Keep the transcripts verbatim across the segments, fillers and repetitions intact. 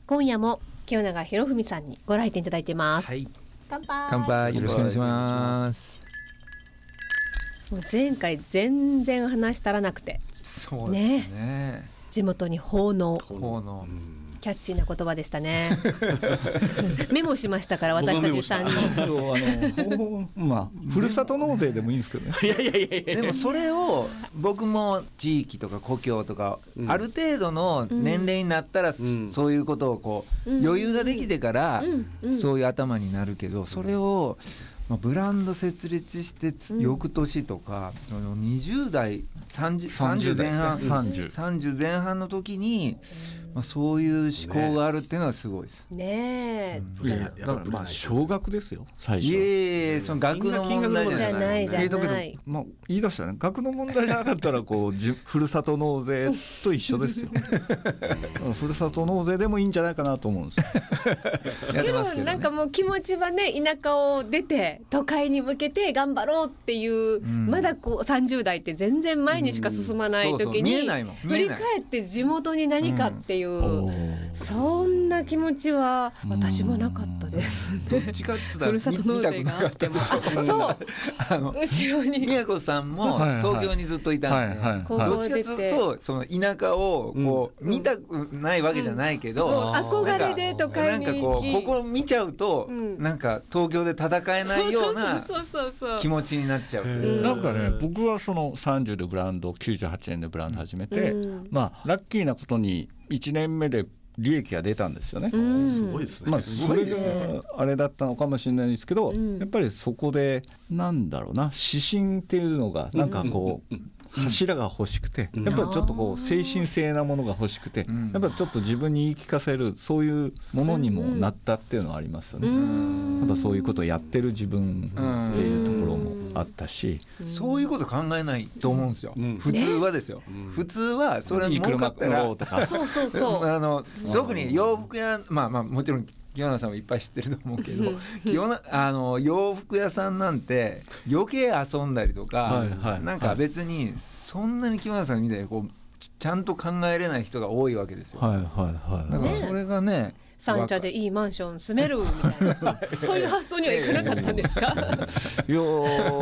今夜も清永博文さんにご来店いただいてます、はい、乾杯。 乾杯。よろしくお願いします。 もう前回全然話足らなくて、 そうですね。ね、 地元に奉納。 奉納。 キャッチーな言葉でしたね。メモしましたから私たちさんにん。 あのまあふるさと納税でもいいんですけどね。 いやいやいやいや。でもそれを僕も地域とか故郷とか、うん、ある程度の年齢になったら、うん、そういうことをこう、うん、余裕ができてから、うん、そういう頭になるけど、それをまあ、ブランド設立して翌年とか、うん、にじゅう代さんじゅう、さんじゅう前半さんじゅう、さんじゅう前半の時に、まあ、そういう思考があるっていうのはすごいですね。 うん、いやだからまあ少額ですよ最初。 いえいえ、その額の問題じゃないじゃないじゃない。 まあ、言い出したらね、額の問題じゃなかったらこうじふるさと納税と一緒ですよ。ふるさと納税でもいいんじゃないかなと思うんですよ。 やってますけどね。でもなんかもう気持ちはね、田舎を出て都会に向けて頑張ろうっていう、うん、まだこうさんじゅう代って全然前にしか進まない時に振り返って地元に何かっていう、うん、そんな気持ちは私もなかったです。 どっちかって言ったらふるさと納税があってもそうあの後ろに宮子さんも東京にずっといたんで、はいはいはい、どっちかというとその田舎をこう、うん、見たくないわけじゃないけど、うん、 憧れで都会に行き、 なんかこうここ見ちゃうと、うん、なんか東京で戦えないような気持ちになっちゃう。 なんかね、僕はそのさんじゅうでブランドきゅうじゅうはちねんでブランド始めて、うん、まあラッキーなことにいちねんめで利益が出たんですよね。 すごいですね。 まあ、それがあれだったのかもしれないですけど、うん、やっぱりそこでなんだろうな、指針っていうのがなんかこう、うん、柱が欲しくて、やっぱりちょっとこう精神性なものが欲しくて、やっぱりちょっと自分に言い聞かせるそういうものにもなったっていうのはありますよね。やっぱそういうことをやってる自分っていうところもあったし、 そういうこと考えないと思うんですよ、うん、普通はですよ、ね、普通はそれは儲かったら、 とかそうそうそうあの特に洋服屋、まあまあもちろん清永さんもいっぱい知ってると思うけど清永あの洋服屋さんなんて余計遊んだりとか、はいはい、なんか別にそんなに清永さんみたいにこうちゃんと考えれない人が多いわけですよ、はいはいはい、だからそれがね、 三茶でいいマンション住めるみたいなそういう発想にはいかなかったんですか？ いや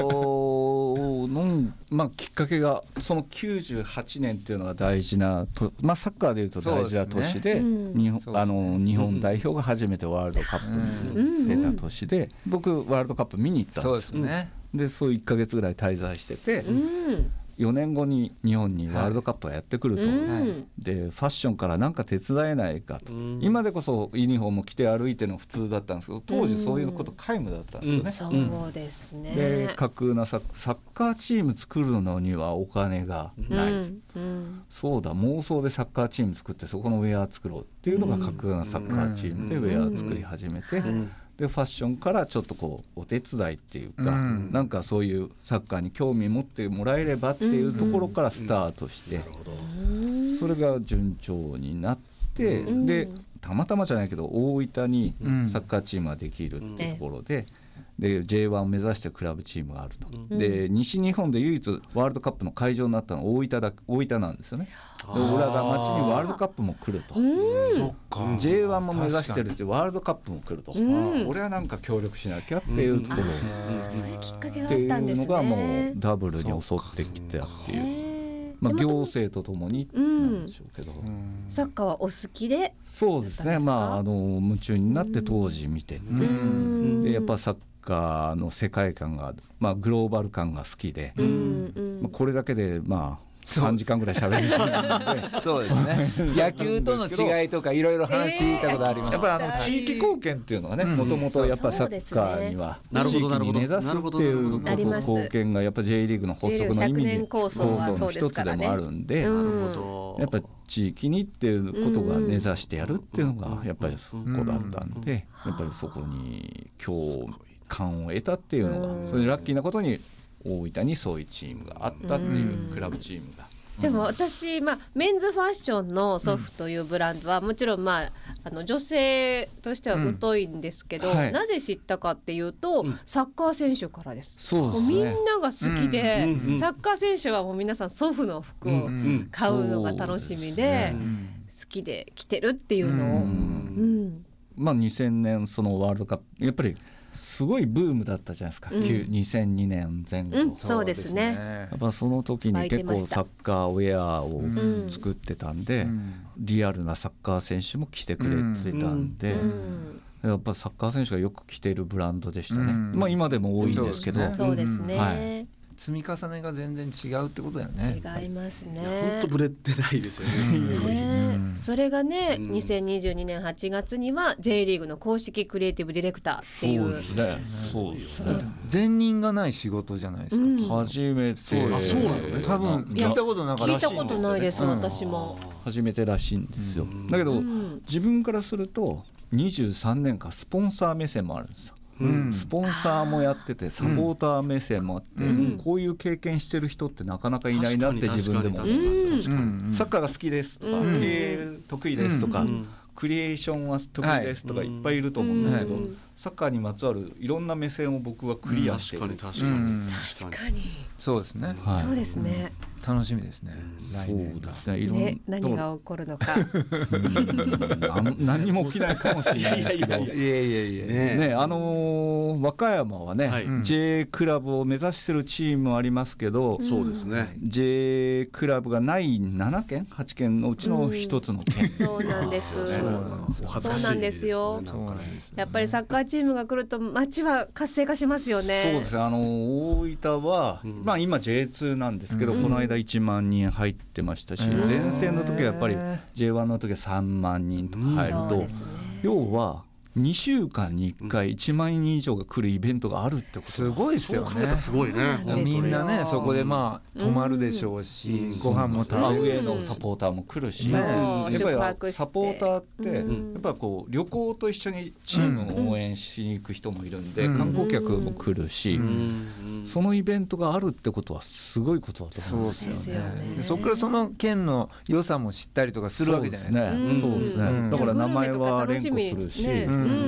の、まあ、きっかけがそのきゅうじゅうはちねんっていうのが大事なと、まあ、サッカーでいうと大事な年 で, で、ね、日本、あの日本代表が初めてワールドカップに出た年で、うん、僕ワールドカップ見に行ったんですよ。 そうですね。 でそういっかげつぐらい滞在してて、うんよねんごに日本にワールドカップがやってくると、はい、でファッションから何か手伝えないかと、うん、今でこそユニフォーム着て歩いての普通だったんですけど、当時そういうこと皆無だったんですよね、 うんうん、そうですね。 で架空なサッ、サッカーチーム作るのにはお金がない、うんうん、そうだ妄想でサッカーチーム作ってそこのウェア作ろうっていうのが架空なサッカーチームでウェア作り始めて、うんうんでファッションからちょっとこうお手伝いっていうか、うん、なんかそういうサッカーに興味持ってもらえればっていうところからスタートして、うんうん、それが順調になって、うん、でたまたまじゃないけど大分にサッカーチームができるっていうところで、うん、で ジェイワン を目指してクラブチームがあると、うん、で西日本で唯一ワールドカップの会場になったのは大分だ大分なんですよね。で俺らが町にワールドカップも来ると、うん、ジェイワン も目指してるってワールドカップも来ると、うん、俺はなんか協力しなきゃっていうところ、 うん、そういうきっかけがあったんですね。 っていうのがもうダブルに襲ってきたっていう、まあ、行政とともになんでしょうけど、うん、 サッカーはお好きで？ そうですね、まあ、あの夢中になって当時見てて、うん、でやっぱサッカーの世界観が、まあ、グローバル感が好きで、うんまあ、これだけでまあさんじかんぐらい喋りそうなのでそうですね野球との違いとかいろいろ話したことあります、 えー、やっぱあの地域貢献っていうのはねもともとやっぱサッカーには地域に根ざすっていう貢献がやっぱ J リーグの発足の意味で構想の一つでもあるんで、やっぱ地域にっていうことが根ざしてやるっていうのがやっぱりそこだったんで、やっぱりそこに共感を得たっていうのが、それでラッキーなことに大分にそういうチームがあったっていうクラブチームが、 うん、でも私、まあ、メンズファッションのソフというブランドは、うん、もちろん、まあ、あの女性としては疎いんですけど、うんはい、なぜ知ったかっていうと、うん、サッカー選手からです。 そうですね、 もうみんなが好きで、うん、サッカー選手はもう皆さんソフの服を買うのが楽しみで、好きで着てるっていうのを、うんまあ、にせんねんそのワールドカップやっぱりすごいブームだったじゃないですか、うん、にせんにねんぜん後、うん、 そうですね。 やっぱその時に結構サッカーウェアを作ってたんで、うん、リアルなサッカー選手も着てくれてたんで、うんうん、やっぱサッカー選手がよく着ているブランドでしたね、うん、まあ、今でも多いんですけど、 そうですね、はい、 積み重ねが全然違うってことだよね。 違いますね。 本当ブレてないですよね。 ね、うん、それがね、うん、にせんにじゅうにねんはちがつには J リーグの公式クリエイティブディレクターっていう、 そうですね、そうですね、 前任がない仕事じゃないですか、うん、 初めて。 そうあそうなのね、 多分聞いたことなかった。 聞いたことないです、うん、私も初めてらしいんですよ、うん、だけど、うん、自分からするとにじゅうさんねんかんスポンサー目線もあるんですよ。うん、スポンサーもやっててサポーター目線もあって、うん、こういう経験してる人ってなかなかいないなって自分でも思います。サッカーが好きですとか、うん、経営得意ですとか、うん、クリエーションは得意ですとかいっぱいいると思うんですけど、はい、サッカーにまつわるいろんな目線を僕はクリアしている、 うん、確かに確かに確かにそうですね、 はい、そうですね、 楽しみですね、 うん、来年そうですね、いろんな、ね、 何が起こるのか何も起きないかもしれないですけど、いやいやいやいやね、ね、あのー、和歌山はね、はい、J クラブを目指してるチームもありますけど、 そうですね、 J クラブがないななけんはちけんのうちの一つの県、うん、 そうなんです、そうなんですよ。やっぱりサッカーチームが来ると街は活性化しますよね。 そうですね、あの大分は、うん、まあ、今 ジェイツー なんですけど、うん、この間いちまんにん入ってましたし、うん、前線の時はやっぱり ジェイワン の時はさんまんにんとか入ると、うん、要はにしゅうかんにいっかいいちまんにん以上が来るイベントがあるってこと、 すごいですよね。 すごいね。 みんなねそこでまあ泊まるでしょうし、うん、ご飯も食べる、 上のサポーターも来るし、ね、やっぱりサポーターって、うん、やっぱこう旅行と一緒にチームを応援しに行く人もいるんで、うん、観光客も来るし、うん、そのイベントがあるってことはすごいことだと思うんですよね。 そうですよね。でそこからその県の良さも知ったりとかするわけじゃないですか。 そうですね、うん、だから名前は連呼するし、ね、うんうん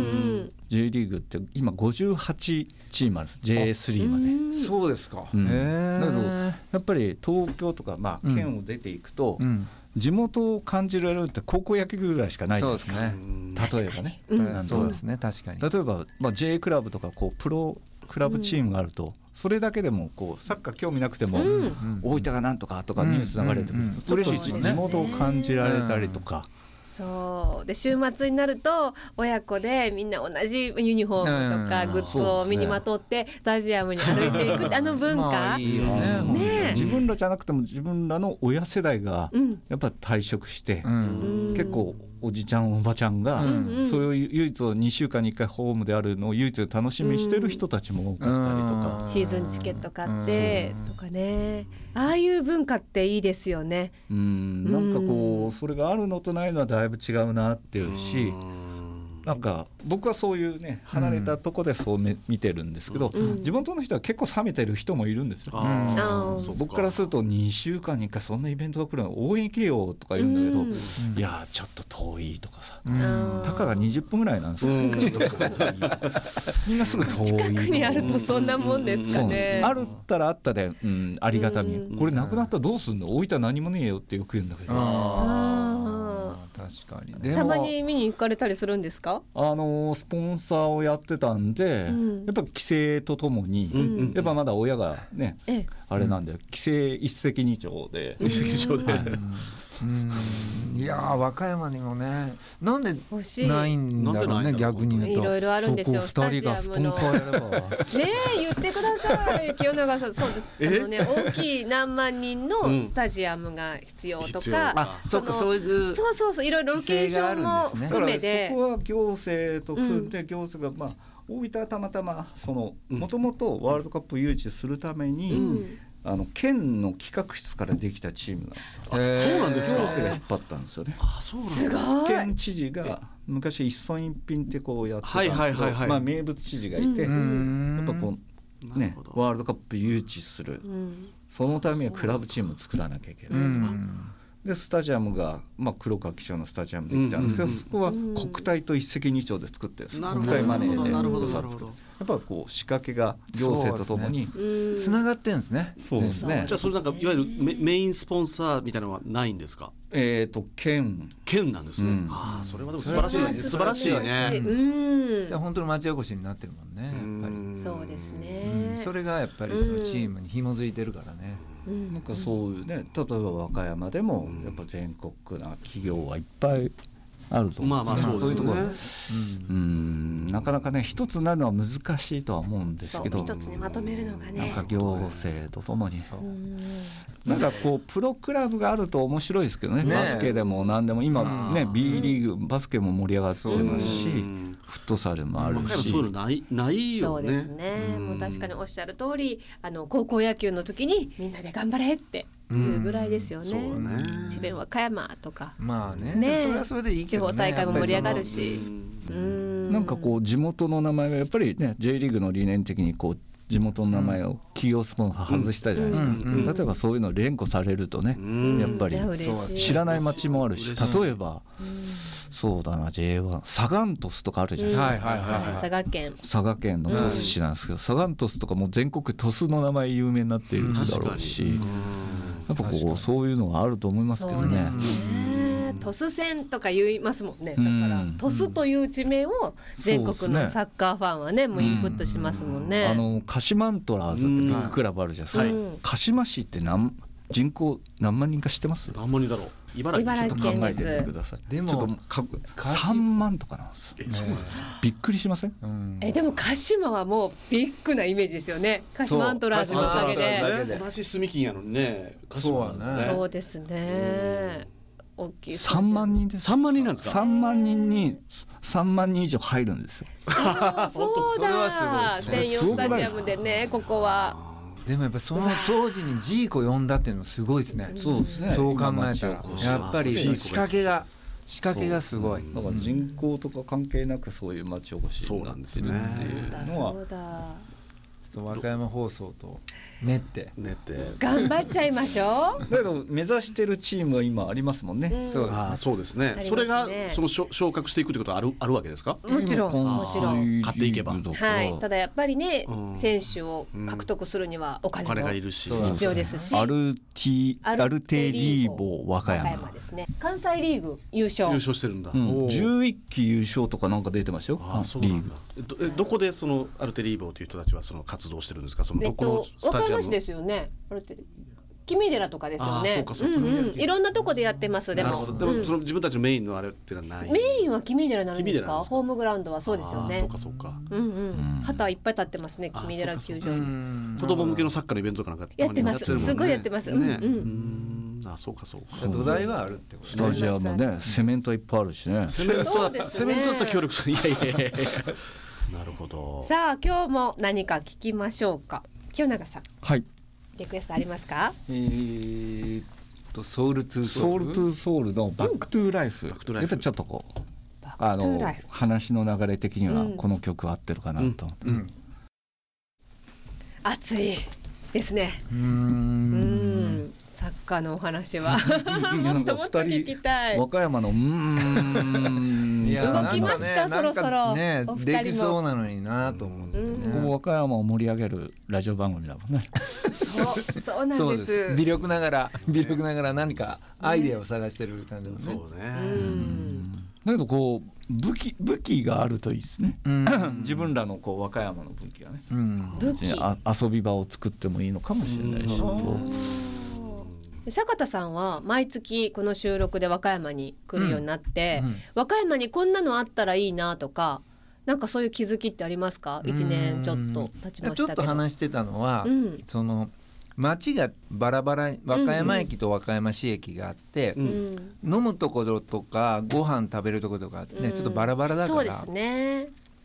、J リーグって今ごじゅうはちチームある、 ジェイスリー まで。 そうですか、 うん、だけどやっぱり東京とか、まあ、県を出ていくと、うん、地元を感じられるって高校野球ぐらいしかないじゃないですか。そうですね、例えばね、うん、 そうですね、確かに。 例えば、まあ、J クラブとかこうプロクラブチームがあると、うん、それだけでもこうサッカー興味なくても、うん、大分がなんとかとかニュース流れてくると嬉しいし、地元を感じられたりとか、 そうで週末になると親子でみんな同じユニフォームとかグッズを身にまとってスタジアムに歩いていくあの文化、まあいいよね、 ね、自分らじゃなくても自分らの親世代がやっぱ退職して、うん、結構おじちゃんおばちゃんが、うん、それを唯一にしゅうかんにいっかいホームであるのを唯一楽しみにしてる人たちも多かったりとか、 うん、シーズンチケット買ってとかね、ああいう文化っていいですよね。 うん、なんかこうそれがあるのとないのはだいぶ違うなっていうし、なんか僕はそういうね離れたとこでそうめ、うん、見てるんですけど、うん、地元の人は結構冷めてる人もいるんですよ、うん、そう僕からするとにしゅうかんにいっかいそんなイベントが来るの応援行けよとか言うんだけど、うん、いやちょっと遠いとかさ、うん、たかがにじゅっぷんぐらいなんですよ、うん、みんなすぐ遠い、 近くにあるとそんなもんですかね、 うん、あるったらあったで、うん、ありがたみ、うん、これなくなったらどうすんの、大分何もねえよってよく言うんだけど、 あ確かに。でもたまに見に行かれたりするんですか？ あのスポンサーをやってたんで、うん、やっぱ規制とともに、うん、やっぱまだ親がね、うん、あれなんで、規制一石二鳥で、 一石二鳥で、 うん、いや和歌山にもねなんでないんだろうね、逆に言うといろいろあるんですよ。 ふたりがスポンサーやればねえ言ってください清永さん。そうです、あの、ね、大きい何万人のスタジアムが必要とか、うん、 あそっかそういうそうそうそういろいろロケーションも含めて、 そこは行政と組んで、うん、行政がまあ大分はたまたまそのもともとワールドカップ誘致するために、うん、あの県の企画室からできたチームなんですよ。 あそうなんですか。 行政が引っ張ったんですよね。 あそうなんすごい。 県知事が昔一村一品ってこうやってたんですけど、まあ名物知事がいて、うん、やっぱこうねワールドカップ誘致する、うん、そのためにはクラブチームを作らなきゃいけないとか、うん、 でスタジアムが、まあ、黒川紀章のスタジアムできたんですけど、うんうんうん、そこは国体と一石二鳥で作ってるんです、うん、国体マネーでなるほどなるほど。 やっぱこう仕掛けが行政とともにつながってるんですね。 そうですね。 じゃあそれなんかいわゆる メ, メインスポンサーみたいなのはないんですか？ えーと県県なんですね、うん、あそれはでも素晴らしい素晴らしいね。 うん、 じゃあ本当に町おこしになってるもんね、やっぱり。 そうですね、 うん、それがやっぱりそのチームに紐づいてるからね、 うん、なんかそういうね、例えば和歌山でもやっぱ全国な企業はいっぱいあると思う、 まあまあそうですね。 うん、なかなかね一つになるのは難しいとは思うんですけど、 一つにまとめるのがね、 なんか行政とともになんかこうプロクラブがあると面白いですけどね、ねバスケでも何でも今ね B リーグバスケも盛り上がってますし、フットサルもあるし、 そういうのないないよね。 そうですね、もう確かにおっしゃる通り、あの高校野球の時にみんなで頑張れっていうぐらいですよね。うん、ね、智弁和歌山とか、 まあね、ね、それはそれでいいけどね、 地方大会も盛り上がるし、 うん、なんかこう地元の名前がやっぱりね J リーグの理念的にこう地元の名前を企業スポンサー外したじゃないですか、うんうん、例えばそういうの連呼されるとね、うん、やっぱり知らない町もあるし、例えば、うん、そうだな ジェイワン サガン鳥栖とかあるじゃないですか、うんはいはいはいはい、佐賀県佐賀県の鳥栖市なんですけど、うん、サガン鳥栖とかも全国鳥栖の名前有名になっているんだろうし、うん、やっぱこうそういうのはあると思いますけどね。 鳥栖線とか言いますもんね。だから鳥栖という地名を全国のサッカーファンはね、もうインプットしますもんね。 あの鹿島アントラーズってビッグクラブあるじゃないですか、はい、鹿島市って何人口何万人か知ってます？ 何万人だろう。茨城県です。 ちょっと考えてみてください。でもちょっとかさんまんとかなんですよ。 え、そうなんですか。 びっくりしません？ うん、えでも鹿島はもうビッグなイメージですよね。鹿島アントラーズのおかげで。 同じ住金やのにね。 鹿島はね。 そうですね。大きいさんまんにんです。 さんまんにんなんですか。 さんまんにんにさんまんにん以上入るんですよ。 そうそうだ。専用スタジアムでね、ここは。 でもやっぱその当時にジーコ呼んだっていうのすごいですね。そうですね。そう考えたらやっぱり仕掛けが仕掛けがすごい。 だから人口とか関係なくそういう町おこしになってるっていうのは。 そうだ。 和歌山放送と練って練って頑張っちゃいましょう。 だけど目指してるチームは今ありますもんね。 うん、 そうですね。あ、そうですね。それがその昇格していくってことはあるあるわけですか。 もちろんもちろん勝っていけば。 はい。ただやっぱりね、うん、選手を獲得するにはお金もがいるし必要ですし。 アルティアルテリーボ和歌山。 和歌山ですね。関西リーグ優勝。 優勝してるんだ。 うん、じゅういっき優勝とかなんか出てましたよ。 あ、そうなんだ。ど, どこでそのアルテリーボという人たちはその活動してるんですか。そのどこのスタジアム。 和歌山市ですよね。アルテリー君寺とかですよね。そうかそうか、うんうん、いろんなとこでやってます。でもでもその自分たちのメインのあれってのはない。 メインは君寺なんですか。ホームグラウンドはそうですよね。 そうかそうか。 うんうん。旗いっぱい立ってますね。君寺球場に。 子供向けのサッカーのイベントかなんかやってます。すごいやってます。うんうん。 あ、そうかそうか。 土台はあるってこと。 スタジアムね、セメントいっぱいあるしね。 セメントだったセメントだったら協力する。いやいやいや。なるほど。 さあ今日も何か聞きましょうか。清永さん。 はい。 リクエストありますか。 えー、とソウルトゥソウルトゥソウルのバックトゥライフ、うん、やっぱりちょっとこうあの話の流れ的にはこの曲合ってるかなと、うんうん、 熱いですね。うーんうんサッカーのお話はもっともっと聞きたい。 和歌山のうーんいや動きますか、そろそろねできそうなのになと思って、ね、 ここ和歌山を盛り上げるラジオ番組だもんね。 そうそうなんです。です微力ながら微力ながら何かアイデアを探してる感じですね。 そうね。 うんだけどこう武器武器があるといいですね。自分らのこう和歌山の武器がね、うん、武器あ遊び場を作ってもいいのかもしれないし。 坂田さんは毎月この収録で和歌山に来るようになって、うんうん、和歌山にこんなのあったらいいなとかなんかそういう気づきってありますか。いちねんちょっと経ちましたけどちょっと話してたのは、うん、その町がバラバラ和歌山駅と和歌山市駅があって、うんうん、飲むところとかご飯食べるところとかね、うん、ちょっとバラバラだから、 そうですね、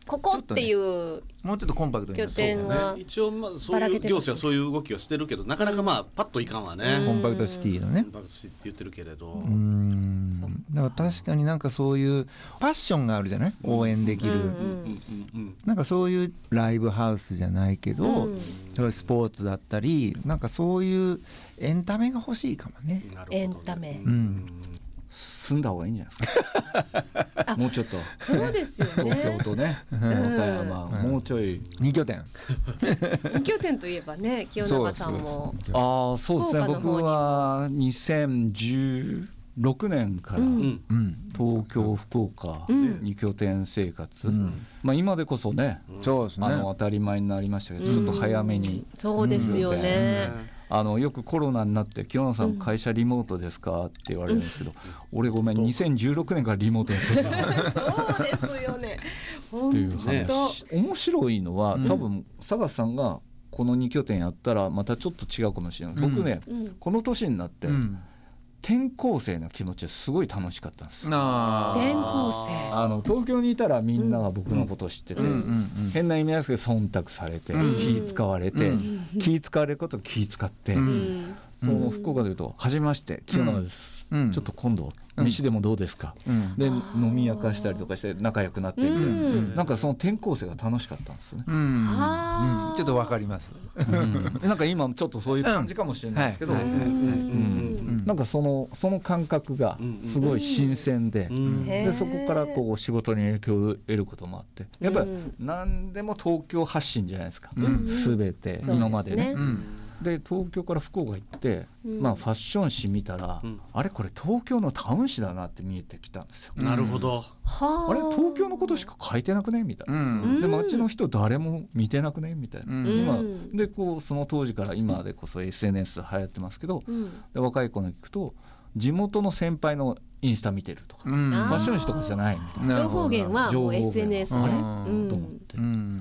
ここっていう、ね、 もうちょっとコンパクトに拠点が、 ね、一応まあそういう行政はそういう動きはしてるけどなかなかまあパッといかんわね、 コンパクトシティのね、 コンパクトシティって言ってるけれど、 うーんだから確かになんかそういうパッションがあるじゃない、応援できる、うんうんうん、なんかそういうライブハウスじゃないけど、うん、そういうスポーツだったりなんかそういうエンタメが欲しいかもね。 なるほどね、エンタメ、 うん、 住んだ方がいいんじゃないですかもうちょっとそうですよね東京とね、うん、岡山、うん、もうちょいに拠点に拠点といえばね清永さんもああそうですね、僕はにせんじゅうろくねんから、うん、東京福岡に拠点生活、うん、まあ、今でこそね、うん、そうですね、あの当たり前になりましたけど、うん、ちょっと早めに、 そうですよね、 うん、あのよくコロナになって清永さん会社リモートですかって言われるんですけど、うん、俺ごめんにせんじゅうろくねんからリモートやってるそうですよねっていう話。面白いのは多分佐さんがこのに拠点やったらまたちょっと違うかもしれない、うん、僕ね、うん、この年になって、うん、転校生の気持ちはすごい楽しかったんです。 あ転校生あの東京にいたらみんなが僕のことを知ってて、うん、変な意味ですけど忖度されて、うん、気使われて、うん、気使われることを気使って、うん、その福岡でいうとはじめまして清永です、うん、ちょっと今度飯でもどうですか、うん、で飲み明かしたりとかして仲良くなってみたいな、うん、なんかその転校生が楽しかったんですよね、うんうん、 ちょっとわかります、 うん、なんか今ちょっとそういう感じかもしれないですけど、なんかそのその感覚がすごい新鮮で、うん、でそこからこう仕事に影響を得ることもあって、やっぱり何でも東京発信じゃないですか、うん、全て今までね、うん、で東京から福岡行って、うん、まあファッション誌見たら、うん、あれこれ東京のタウン誌だなって見えてきたんですよ。 なるほど、 あれ東京のことしか書いてなくねみたいな、うん、で街の人誰も見てなくねみたいな、うん、今でこうその当時から今でこそ エスエヌエス 流行ってますけど、うん、で若い子に聞くと地元の先輩のインスタ見てるとか、うん、ファッション誌とかじゃないみたいな、 情報源はもう エスエヌエスあれ、うん、と思って、うん、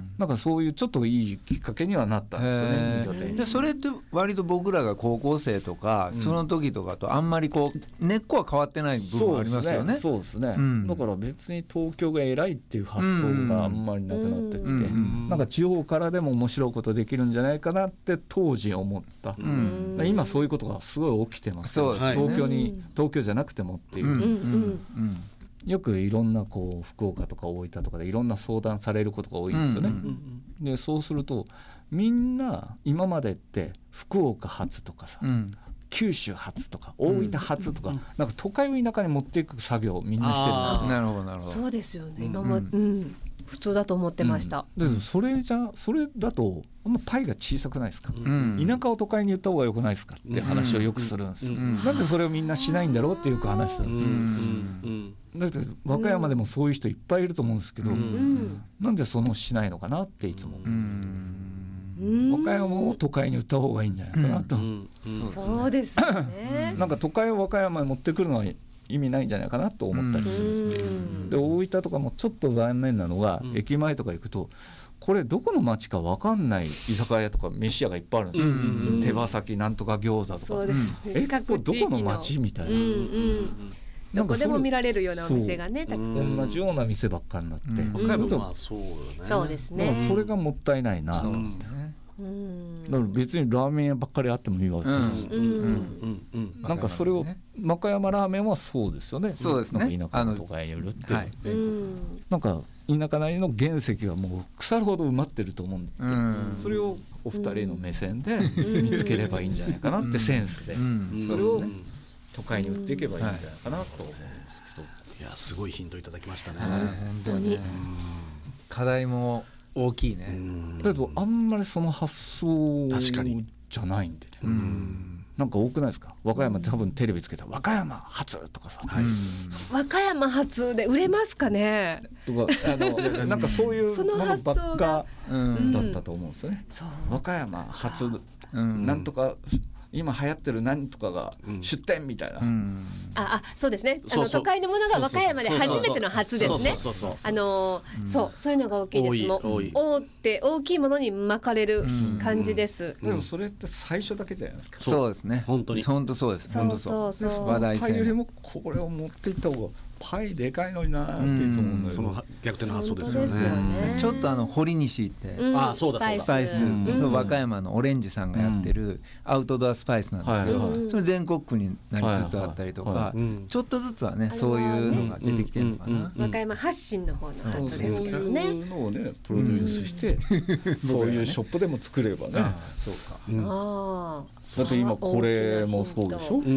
なんかそういうちょっといいきっかけにはなったんですよね。 でそれって割と僕らが高校生とか、うん、その時とかとあんまりこう根っこは変わってない部分ありますよね。 そうですね、うん、だから別に東京が偉いっていう発想があんまりなくなってきて、うん、なんか地方からでも面白いことできるんじゃないかなって当時思った、うん、今そういうことがすごい起きてます、ね、東京に、東京じゃなくてもっていう、うんうんうん、よくいろんなこう福岡とか大分とかでいろんな相談されることが多いんですよね、うんうんうん、でそうするとみんな今までって福岡発とかさ、うん、九州発とか大分発とか、うん、なんか都会を田舎に持っていく作業をみんなしてるんですよ。 なるほどなるほど。 そうですよね、今ま、うんうん、普通だと思ってました、 うん、でそれじゃそれだとあんまパイが小さくないですか、うん、田舎を都会に言った方が良くないですかって話をよくするんですよ、うん、なんでそれをみんなしないんだろうってよく話するんですよ、うんうん、だって和歌山でもそういう人いっぱいいると思うんですけど、うん、なんでそのしないのかなっていつも思うんです、和歌山を都会に売った方がいいんじゃないかなと、うんうんうん、そうですねなんか都会を和歌山に持ってくるのは意味ないんじゃないかなと思ったりするっていう、で大分とかもちょっと残念なのが、うん、駅前とか行くとこれどこの町か分かんない居酒屋とか飯屋がいっぱいあるんですよ、うんうんうん、手羽先なんとか餃子とか、 そうですね、 えこれどこの町みたいな、うんうん、 どこでも見られるようなお店がねたくさん同じような店ばっかりになって、 和歌山はそうよね、 そうですね、 それがもったいないなと思って、うん、だから別にラーメン屋ばっかりあってもいいわけです、うんうんうん、なんかそれを和歌山ラーメンはそうですよね。 そうですね、 なんか田舎のとかによるって、はい、なんか田舎なりの原石はもう腐るほど埋まってると思うんで、うん、それをお二人の目線で見つければいいんじゃないかなってセンスで、うんうん、それを都会に売っていけばいいんじゃないかなと思うんですけど、 いやすごいヒントいただきましたね、 本当に課題も大きいね。 だけどあんまりその発想じゃないんでね、うん、なんか多くないですか。和歌山多分テレビつけたら和歌山発とかさ、はい、 和歌山発で売れますかねとかあのなんかそういうものばっかだったと思うんですよね、うん、和歌山発、うん、なんとか今流行ってる何とかが出店みたいな、うん、 ああそうですね、あの都会のものが和歌山で初めての初ですね。あのそうそういうのが大きいです。もう大って大きいものに巻かれる感じです、 うん、でもそれって最初だけじゃないですか。 そうですね、 本当に本当そうです。 そうそうそう、 話題性よりもこれを持っていった方がパイでかいのになっていつも思うんだけど、 その逆転の発想ですよね。 ねちょっとあの堀西って、 うん、 あそうだそうだスパイス、うん、和歌山のオレンジさんがやってるアウトドアスパイスなんですけど、うん、それ全国区になりつつあったりとか、はいはいはい、ちょっとずつはねそういうのが出てきてるのかな、うんうんうん、 和歌山発信の方の発ですけどね、 そういうのをねプロデュースして、うん、そういうショップでも作ればね、 あそうか、 うん、あだって今これもそうでしょ、うん、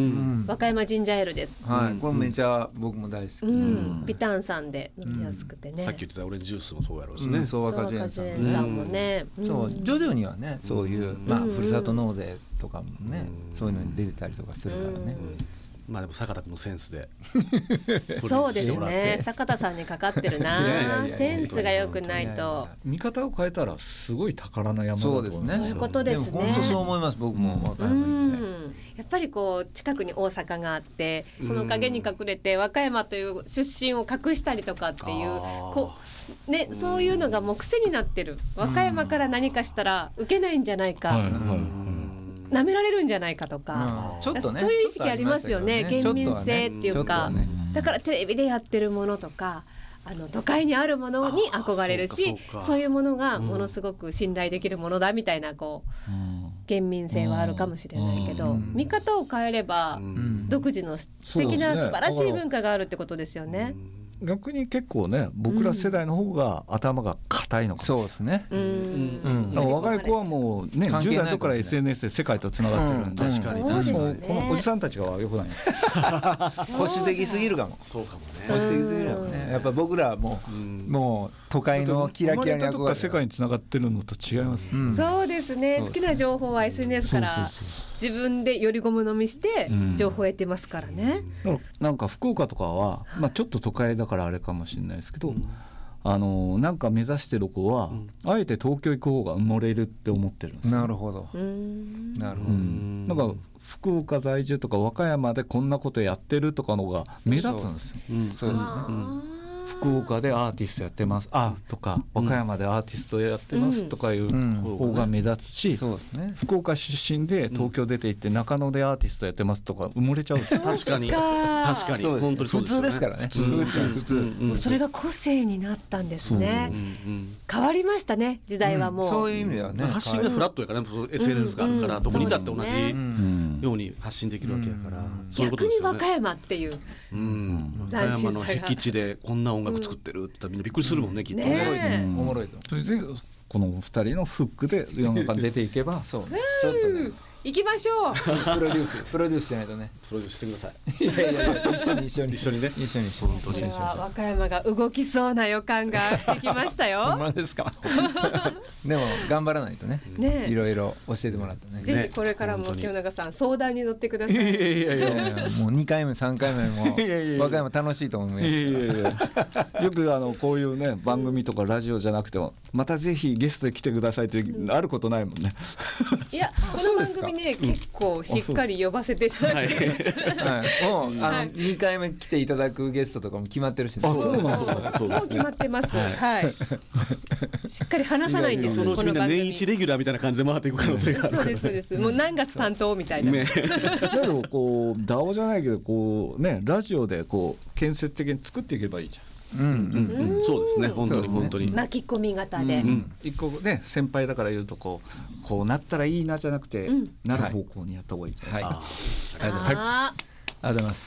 和歌山ジンジャーエールです、 はい、これめちゃ僕も大好き、うん、 ビタンさんで飲みやすくてね、 さっき言ってたオレンジジュースもそうやろうですね、 そう和歌山さんもね、 そう徐々にはねそういう、まあ、ふるさと納税とかもね、そういうのに出てたりとかするからね、 まあでも坂田君のセンスでそうですね、坂田さんにかかってるな。いやいやいやセンスが良くないと見方を変えたらすごい宝の山だと思います。 そうですね、 そういうことですね。 でも本当そう思います。僕も和歌山に行って、 やっぱりこう近くに大阪があってその陰に隠れて和歌山という出身を隠したりとかっていうこう、ね、そういうのがもう癖になってる。和歌山から何かしたら受けないんじゃないか、はいはいはい、舐められるんじゃないかとか、うん、ちょっとね、そういう意識ありますよね。県民性っていうか、ねね、だからテレビでやってるものとかあの都会にあるものに憧れるし、そうかそうか、そういうものがものすごく信頼できるものだみたいなこう、うん、県民性はあるかもしれないけど、うん、見方を変えれば、うん、独自の素敵な素晴らしい文化があるってことですよね。 逆に結構ね僕ら世代の方が頭が硬いのかも、 そうですね、うんうん、だから若い子はもうねじゅう代の時から エスエヌエス で世界とつながってるんで、うん、確かに確かにこのおじさんたちが良くないんです保守的すぎるかも。 そうかもね、 保守的すぎるかもね。やっぱ僕らはもう、うん、もう都会のキラキラに憧れ世界につながってるのと違います、 うん、そうですね。好きな情報は エスエヌエス から自分でよりゴム飲みして情報を得てますからね、 うん、なんか福岡とかは、まあ、ちょっと都会だからあれかもしれないですけど、うん、あのなんか目指してる子は、うん、あえて東京行く方が埋もれるって思ってるんですよ。 なるほど、なるほど、うん、 なんか福岡在住とか和歌山でこんなことやってるとかのが目立つんですよ。 そう、うん、そうですね、うん、 福岡でアーティストやってますあとか和歌山でアーティストやってますとかいう方が目立つし、うんうんね、福岡出身で東京出て行って中野でアーティストやってますとか埋もれちゃうんですよ。 確かに確かに本当に普通ですからね。普通普通、 うん、それが個性になったんですね、うん、変わりましたね時代はもう、うん、 そういう意味ではね発信がフラットやからね エスエヌエス があるからどこにだって同じように発信できるわけやから、うん、そういうことですよね。 逆に和歌山っていう、うん、 和歌山の僻地でこんな音楽作ってるってみんなびっくりするもんね、きっとね。 おもろいと。 それでこのふたりのフックで世の中に出ていけばそう、ちょっとね行きましょう。 プロデュースプロデュースしないとね。 プロデュースしてください。 いやいやいや一緒に一緒に一緒にね一緒に一緒に一緒に。 和歌山が動きそうな予感がしてきましたよ。 ほんまですか。でも頑張らないとね。ねいろいろ教えてもらったね。 ぜひこれからも清永さん相談に乗ってください。いやいやいやもうにかいめさんかいめも和歌山楽しいと思います。いやいやいやよくあのこういうね番組とかラジオじゃなくてもまたぜひゲストで来てくださいってあることないもんね。 いやこの番組ね結構しっかり呼ばせていただいて、 はい、もうあのにかいめ来ていただくゲストとかも決まってるし、 あそうなんですか。 もう決まってます。はい。しっかり話さないんです。 そのうちみんな年一レギュラーみたいな感じで回っていく可能性があるから。 そうですそうです。もう何月担当みたいな。 ね。だけどこうダオじゃないけどこうねラジオでこう建設的に作っていけばいいじゃん。 うんうんうん、そうですね本当に本当に巻き込み型で、うんうん、一個ね先輩だから言うとこうこうなったらいいなじゃなくて、うん、なる方向にやった方がいいじゃない、はい、あありがとうございます。ありがとうございます。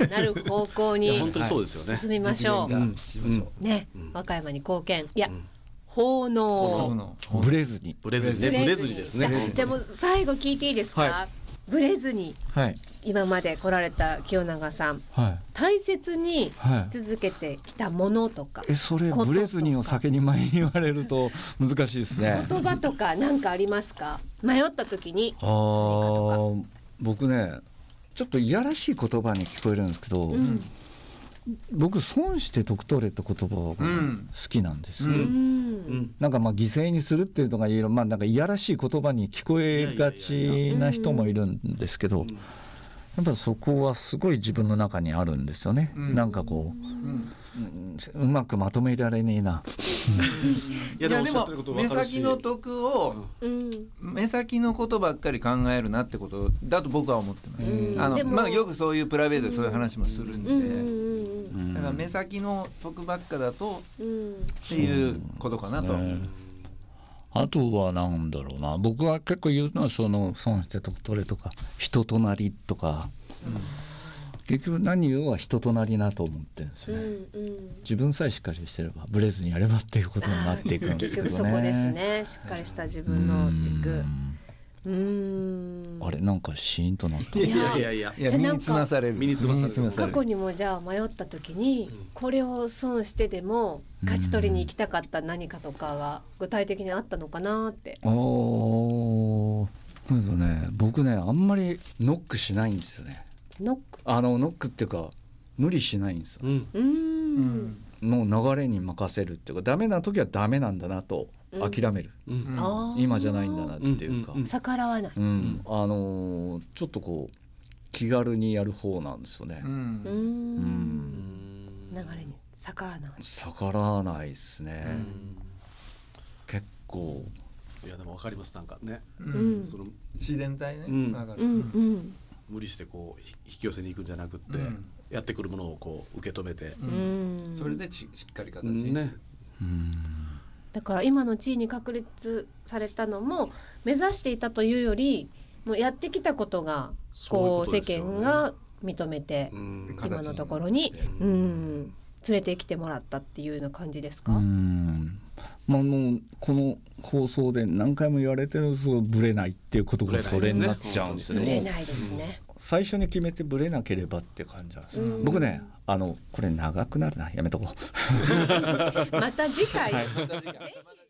なる方向に本当にそうですよね。 進みましょう、うん、ね、うん、和歌山に貢献いや、うん、奉納ブレずにブレずにねブレずにですね。 じゃあもう最後聞いていいですか、はい、ブレずに、はい、今まで来られた清永さん、はい、大切にし続けてきたものとか、はい、 えそれブレずにを先に前に言われると難しいですね。 言葉とか何かありますか。迷った時にあー僕ねちょっといやらしい言葉に聞こえるんですけど、うん、僕損して得取れって言葉が好きなんですよ、うんうん、なんかまあ犠牲にするっていうのがいろ、まあ、なんかいやらしい言葉に聞こえがちな人もいるんですけど、やっぱそこはすごい自分の中にあるんですよね、うん、なんかこう、うんうまくまとめられねえな。 いやでも目先の得を、うん、目先のことばっかり考えるなってことだと僕は思ってます、うん、あのまあ、よくそういうプライベートでそういう話もするんで、うん、だから目先の得ばっかだと、うん、っていうことかなと思います、 うん、あとはなんだろうな、僕は結構言うのはその損してと取れとか人となりとか、うん、結局何言うは人となりなと思ってるんですよね、うんうん、自分さえしっかりしてればブレずにやればっていうことになっていくんですけどね。 結局そこですね、しっかりした自分の軸。うーん、 あれなんかシーンとなった。 いやいやいやいや、身につまされる。身につまされる。 過去にもじゃあ迷った時に、うん、これを損してでも勝ち取りに行きたかった何かとかが具体的にあったのかなって。 ああ、なんかね、僕ねあんまりノックしないんですよね。 ノック、 あのノックっていうか無理しないんですよ、うん、うんもう流れに任せるっていうか、ダメな時はダメなんだなと諦める、うん、今じゃないんだなっていうか、 うん、逆らわない、 うん、あのー、ちょっとこう気軽にやる方なんですよね、うん、うん、 流れに逆らわない逆らわないですね、うん、結構いやでも分かります、なんかね、 うん、その自然体ね、うん、 うんうん、無理してこう引き寄せに行くんじゃなくって、うん、やってくるものをこう受け止めて、うん、 それでしっかり形にする、ね、 うん、だから今の地位に確立されたのも目指していたというよりもうやってきたことがこう世間が認めて、うん、今のところに、うん、連れてきてもらったっていうような感じですか？ うん、まあ、もうこの放送で何回も言われてるそうブレないっていうことがそれになっちゃうんですよね。 ブレないですね、 うん、最初に決めてブレなければって感じなんです、うん、僕ね、あのこれ長くなるな、やめとこうまた次回、はい